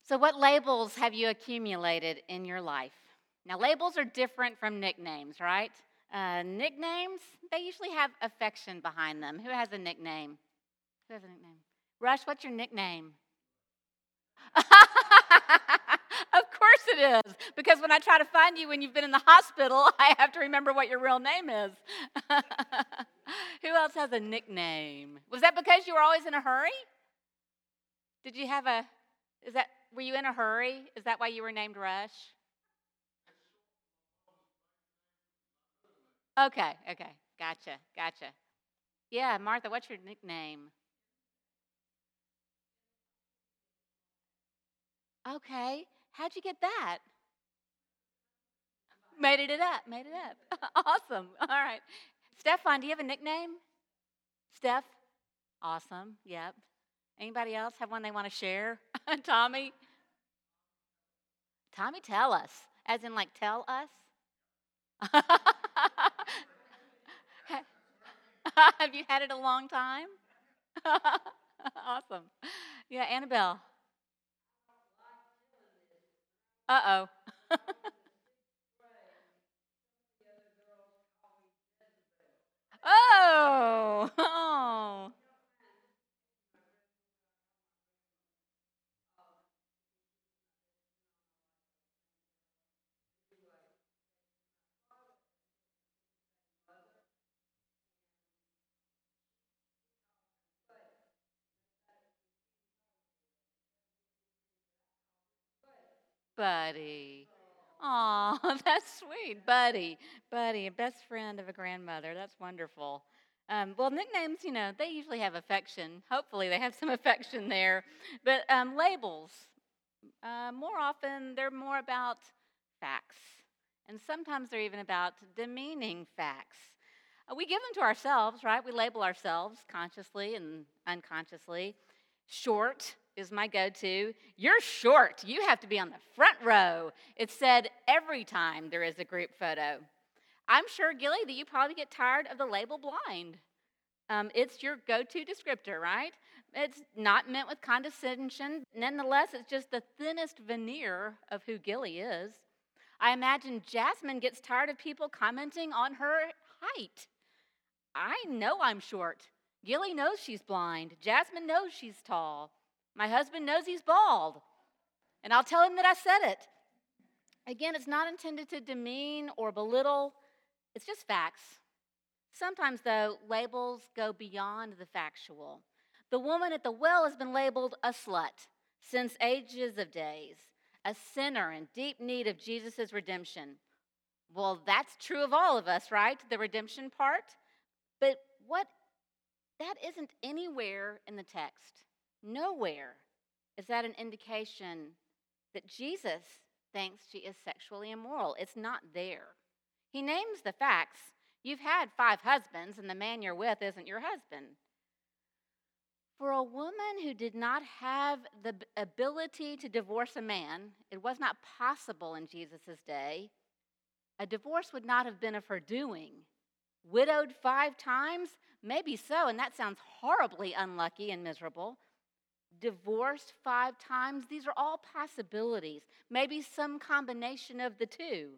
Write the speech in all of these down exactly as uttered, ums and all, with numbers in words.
So, what labels have you accumulated in your life? Now, labels are different from nicknames, right? Uh, nicknames, they usually have affection behind them. Who has a nickname? Who has a nickname? Rush, what's your nickname? Of course it is, because when I try to find you when you've been in the hospital, I have to remember what your real name is. Who else has a nickname? Was that because you were always in a hurry? Did you have a, is that, were you in a hurry? Is that why you were named Rush? Okay, okay, gotcha, gotcha. Yeah, Martha, what's your nickname? Okay, how'd you get that? Made it up, made it up. Awesome, all right. Stefan, do you have a nickname? Steph? Awesome, yep. Anybody else have one they want to share? Tommy? Tommy, tell us. As in, like, tell us? Have you had it a long time? Awesome. Yeah, Annabelle. Uh oh. Oh. Oh. Buddy. Aw, that's sweet. Buddy. Buddy, a best friend of a grandmother. That's wonderful. Um, well, nicknames, you know, they usually have affection. Hopefully, they have some affection there. But um, labels, uh, more often, they're more about facts. And sometimes they're even about demeaning facts. Uh, we give them to ourselves, right? We label ourselves consciously and unconsciously. Short is my go to. You're short. You have to be on the front row. It's said every time there is a group photo. I'm sure, Gilly, that you probably get tired of the label blind. Um, it's your go to descriptor, right? It's not meant with condescension. Nonetheless, it's just the thinnest veneer of who Gilly is. I imagine Jasmine gets tired of people commenting on her height. I know I'm short. Gilly knows she's blind. Jasmine knows she's tall. My husband knows he's bald. And I'll tell him that I said it. Again, it's not intended to demean or belittle, it's just facts. Sometimes, though, labels go beyond the factual. The woman at the well has been labeled a slut since ages of days, a sinner in deep need of Jesus' redemption. Well, that's true of all of us, right? The redemption part. But what that isn't anywhere in the text. Nowhere is that an indication that Jesus thinks she is sexually immoral. It's not there. He names the facts. You've had five husbands, and the man you're with isn't your husband. For a woman who did not have the ability to divorce a man, it was not possible in Jesus' day. A divorce would not have been of her doing. Widowed five times? Maybe so, and that sounds horribly unlucky and miserable. Divorced five times? These are all possibilities. Maybe some combination of the two.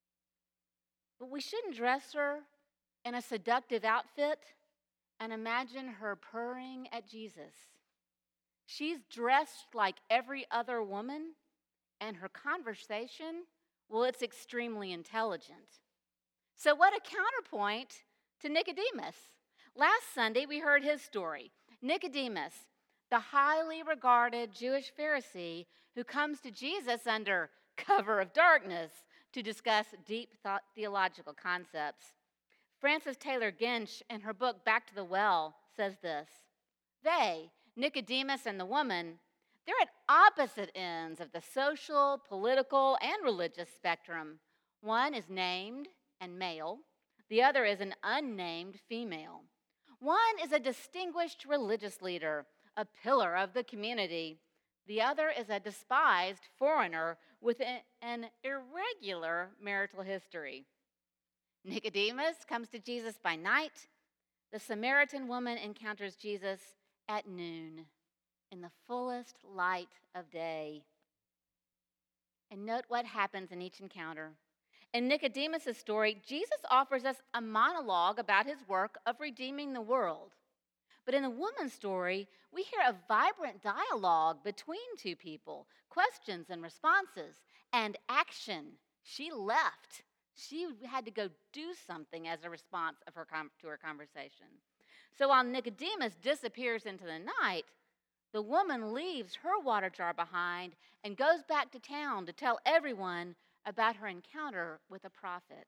But we shouldn't dress her in a seductive outfit and imagine her purring at Jesus. She's dressed like every other woman, and her conversation, well, it's extremely intelligent. So, what a counterpoint to Nicodemus. Last Sunday, we heard his story. Nicodemus, the highly regarded Jewish Pharisee who comes to Jesus under cover of darkness to discuss deep thought, theological concepts. Frances Taylor Ginch, in her book Back to the Well, says this. They, Nicodemus and the woman, they're at opposite ends of the social, political, and religious spectrum. One is named and male. The other is an unnamed female. One is a distinguished religious leader, a pillar of the community. The other is a despised foreigner with an irregular marital history. Nicodemus comes to Jesus by night. The Samaritan woman encounters Jesus at noon in the fullest light of day. And note what happens in each encounter. In Nicodemus' story, Jesus offers us a monologue about his work of redeeming the world. But in the woman's story, we hear a vibrant dialogue between two people, questions and responses, and action. She left. She had to go do something as a response of her com- to her conversation. So while Nicodemus disappears into the night, the woman leaves her water jar behind and goes back to town to tell everyone about her encounter with a prophet.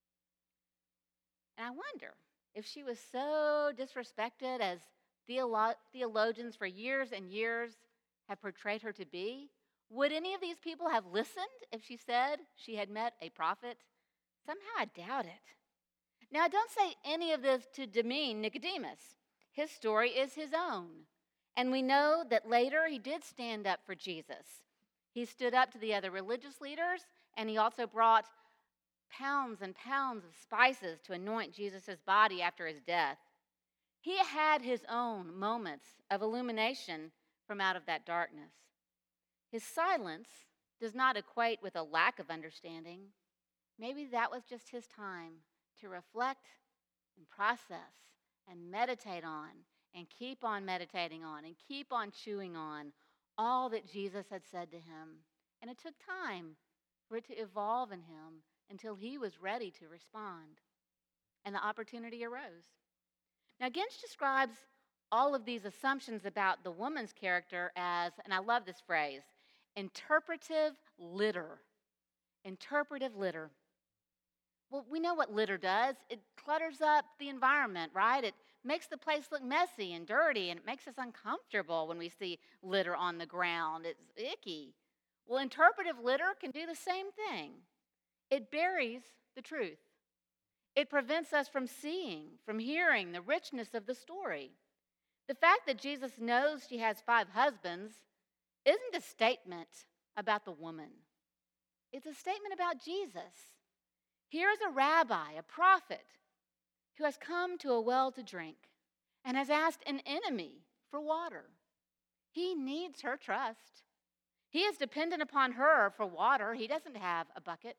And I wonder if she was so disrespected as theolo- theologians for years and years have portrayed her to be, would any of these people have listened if she said she had met a prophet? Somehow I doubt it. Now, I don't say any of this to demean Nicodemus. His story is his own. And we know that later he did stand up for Jesus. He stood up to the other religious leaders, and he also brought pounds and pounds of spices to anoint Jesus' body after his death. He had his own moments of illumination from out of that darkness. His silence does not equate with a lack of understanding. Maybe that was just his time to reflect and process and meditate on and keep on meditating on and keep on chewing on all that Jesus had said to him. And it took time for it to evolve in him until he was ready to respond. And the opportunity arose. Now, Ginch describes all of these assumptions about the woman's character as, and I love this phrase, interpretive litter. Interpretive litter. Well, we know what litter does. It clutters up the environment, right? It makes the place look messy and dirty, and it makes us uncomfortable when we see litter on the ground. It's icky. Well, interpretive litter can do the same thing. It buries the truth. It prevents us from seeing, from hearing the richness of the story. The fact that Jesus knows she has five husbands isn't a statement about the woman. It's a statement about Jesus. Here is a rabbi, a prophet, who has come to a well to drink and has asked an enemy for water. He needs her trust. He is dependent upon her for water. He doesn't have a bucket.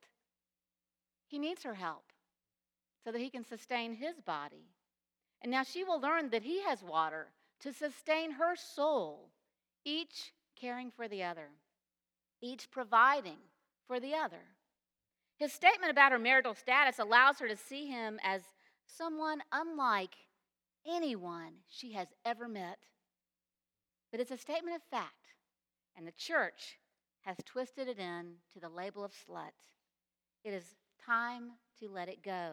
He needs her help so that he can sustain his body. And now she will learn that he has water to sustain her soul, each caring for the other, each providing for the other. His statement about her marital status allows her to see him as someone unlike anyone she has ever met. But it's a statement of fact, and the church has twisted it in to the label of slut. It is time to let it go.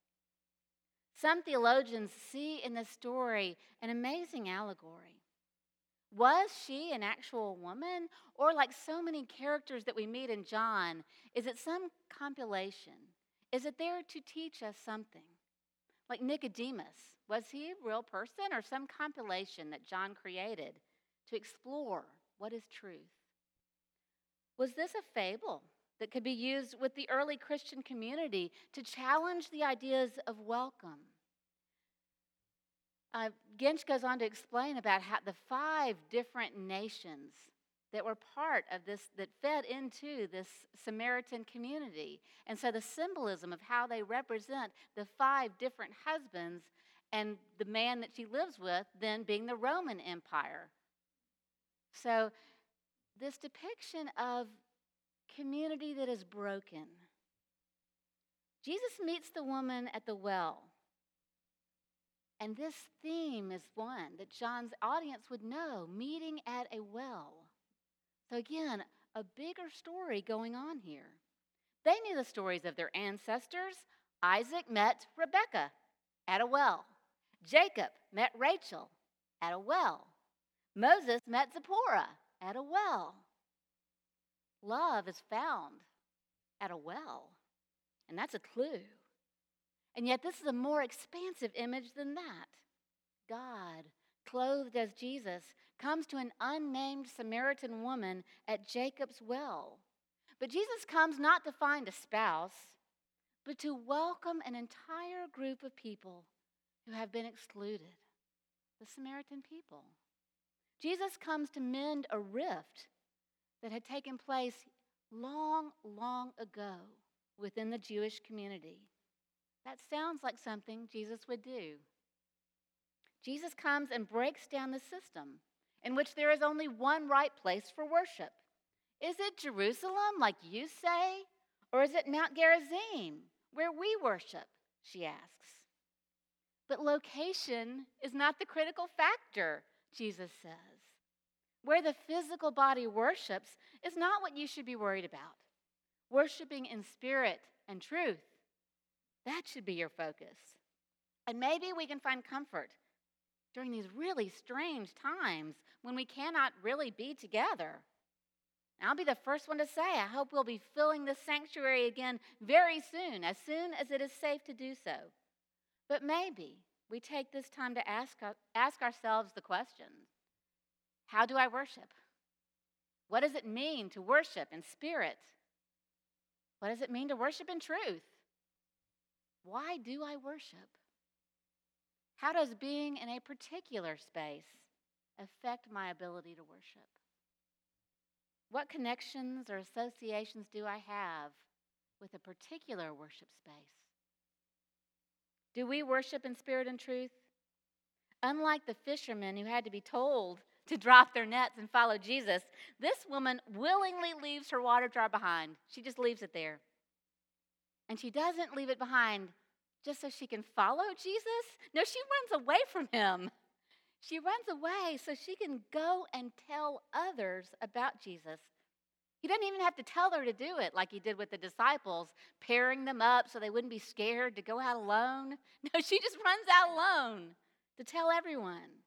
Some theologians see in this story an amazing allegory. Was she an actual woman? Or like so many characters that we meet in John, is it some compilation? Is it there to teach us something? Like Nicodemus, was he a real person or some compilation that John created to explore what is truth? Was this a fable that could be used with the early Christian community to challenge the ideas of welcome? Uh, Ginch goes on to explain about how the five different nations that were part of this, that fed into this Samaritan community. And so the symbolism of how they represent the five different husbands and the man that she lives with then being the Roman Empire. So this depiction of community that is broken. Jesus meets the woman at the well. And this theme is one that John's audience would know, meeting at a well. So again, a bigger story going on here. They knew the stories of their ancestors. Isaac met Rebekah at a well. Jacob met Rachel at a well. Moses met Zipporah at a well. Love is found at a well, and that's a clue. And yet this is a more expansive image than that. God, clothed as Jesus, comes to an unnamed Samaritan woman at Jacob's well. But Jesus comes not to find a spouse, but to welcome an entire group of people who have been excluded, the Samaritan people. Jesus comes to mend a rift that had taken place long, long ago within the Jewish community. That sounds like something Jesus would do. Jesus comes and breaks down the system in which there is only one right place for worship. Is it Jerusalem, like you say, or is it Mount Gerizim, where we worship? She asks. But location is not the critical factor, Jesus says. Where the physical body worships is not what you should be worried about. Worshiping in spirit and truth, that should be your focus. And maybe we can find comfort during these really strange times when we cannot really be together. And I'll be the first one to say, I hope we'll be filling this sanctuary again very soon, as soon as it is safe to do so. But maybe we take this time to ask, ask ourselves the questions. How do I worship? What does it mean to worship in spirit? What does it mean to worship in truth? Why do I worship? How does being in a particular space affect my ability to worship? What connections or associations do I have with a particular worship space? Do we worship in spirit and truth? Unlike the fishermen who had to be told to drop their nets and follow Jesus, this woman willingly leaves her water jar behind. She just leaves it there. And she doesn't leave it behind just so she can follow Jesus. No, she runs away from him. She runs away so she can go and tell others about Jesus. He doesn't even have to tell her to do it like he did with the disciples, pairing them up so they wouldn't be scared to go out alone. No, she just runs out alone to tell everyone.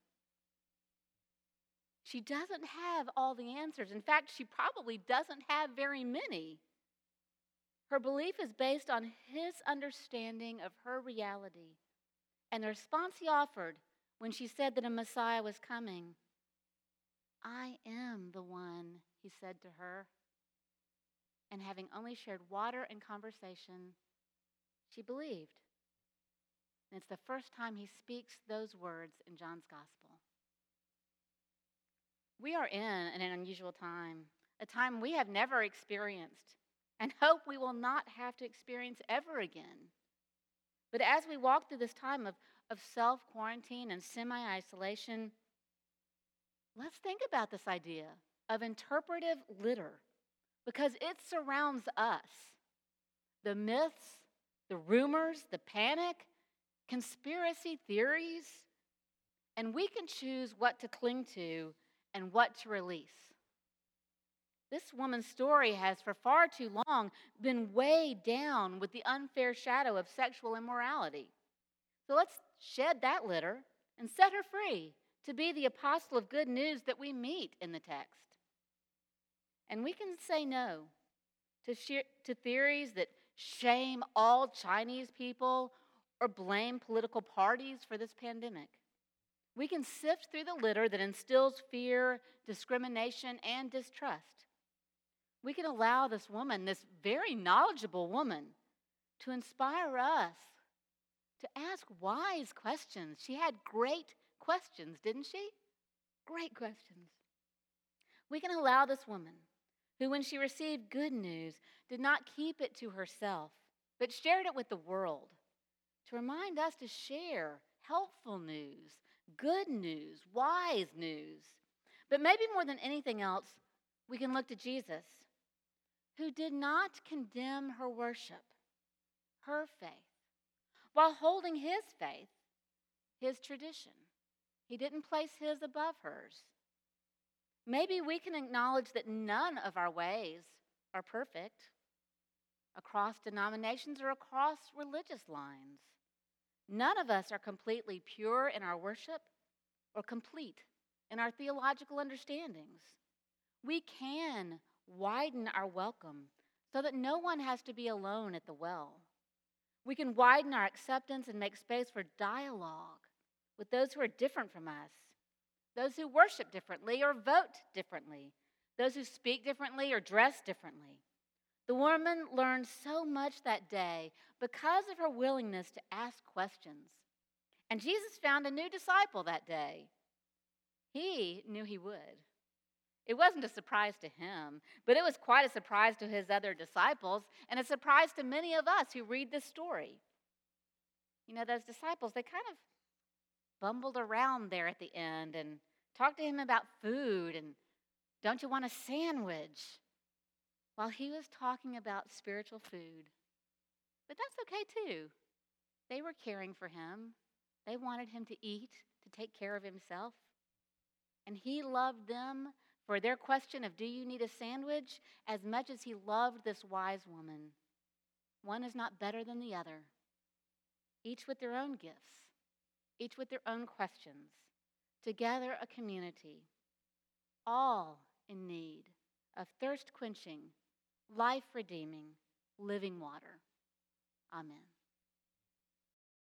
She doesn't have all the answers. In fact, she probably doesn't have very many. Her belief is based on his understanding of her reality. And the response he offered when she said that a Messiah was coming, I am the one, he said to her. And having only shared water and conversation, she believed. And it's the first time he speaks those words in John's gospel. We are in an unusual time, a time we have never experienced, and hope we will not have to experience ever again. But as we walk through this time of, of self-quarantine and semi-isolation, let's think about this idea of interpretive litter, because it surrounds us. The myths, the rumors, the panic, conspiracy theories, and we can choose what to cling to and what to release. This woman's story has for far too long been weighed down with the unfair shadow of sexual immorality. So let's shed that litter and set her free to be the apostle of good news that we meet in the text. And we can say no to, sheer, to theories that shame all Chinese people or blame political parties for this pandemic. We can sift through the litter that instills fear, discrimination, and distrust. We can allow this woman, this very knowledgeable woman, to inspire us to ask wise questions. She had great questions, didn't she? Great questions. We can allow this woman, who when she received good news, did not keep it to herself, but shared it with the world, to remind us to share helpful news, good news, wise news. But maybe more than anything else, we can look to Jesus, who did not condemn her worship, her faith, while holding his faith, his tradition. He didn't place his above hers. Maybe we can acknowledge that none of our ways are perfect across denominations or across religious lines. None of us are completely pure in our worship or complete in our theological understandings. We can widen our welcome so that no one has to be alone at the well. We can widen our acceptance and make space for dialogue with those who are different from us, those who worship differently or vote differently, those who speak differently or dress differently. The woman learned so much that day because of her willingness to ask questions. And Jesus found a new disciple that day. He knew he would. It wasn't a surprise to him, but it was quite a surprise to his other disciples and a surprise to many of us who read this story. You know, those disciples, they kind of bumbled around there at the end and talked to him about food and don't you want a sandwich? While he was talking about spiritual food. But that's okay too. They were caring for him. They wanted him to eat, to take care of himself. And he loved them for their question of, do you need a sandwich? As much as he loved this wise woman. One is not better than the other. Each with their own gifts. Each with their own questions. Together a community. All in need of thirst quenching, life redeeming, living water. Amen.